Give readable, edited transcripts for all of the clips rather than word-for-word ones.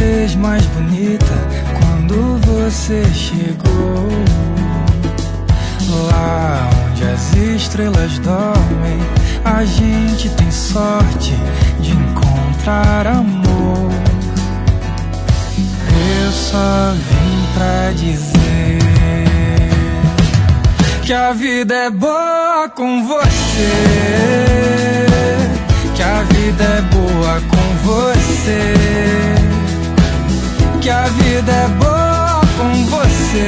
fez mais bonita quando você chegou. Lá onde as estrelas dormem, a gente tem sorte de encontrar amor. Eu só vim pra dizer que a vida é boa com você, que a vida é boa com você, que a vida é boa com você,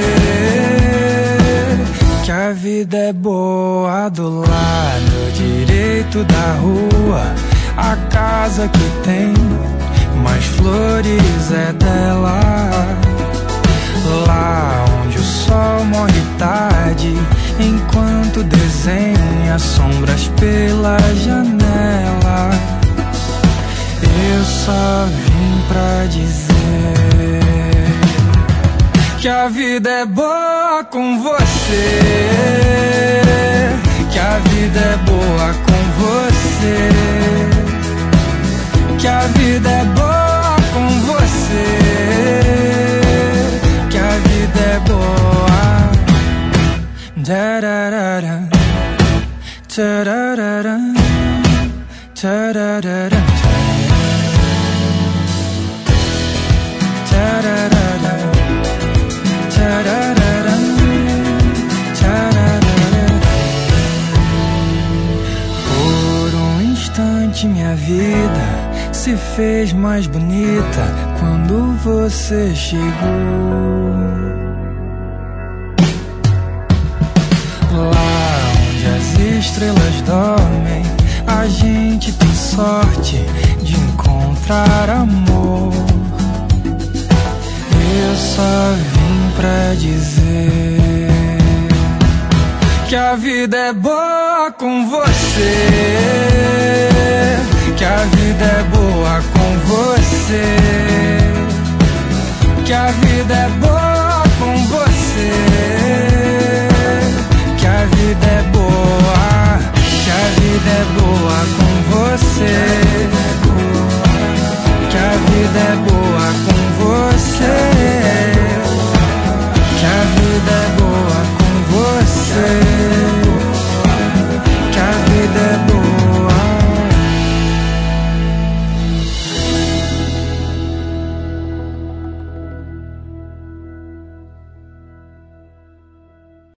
que a vida é boa do lado direito da rua. A casa que tem mais flores é dela. Lá onde o sol morre tarde, enquanto desenha sombras pela janela. Eu só vim pra dizer que a vida é boa com você, que a vida é boa com você, que a vida é boa com você, que a vida é boa. Tararara, tararara, tararara, tararara, tararara, tararara. Por um instante minha vida se fez mais bonita quando você chegou. Lá onde as estrelas dormem, a gente tem sorte de encontrar amor. Eu só vim pra dizer que a vida é boa com você, que a vida é boa com você, que a vida é boa com você, que a vida é boa, que a vida é boa com você, que a vida é boa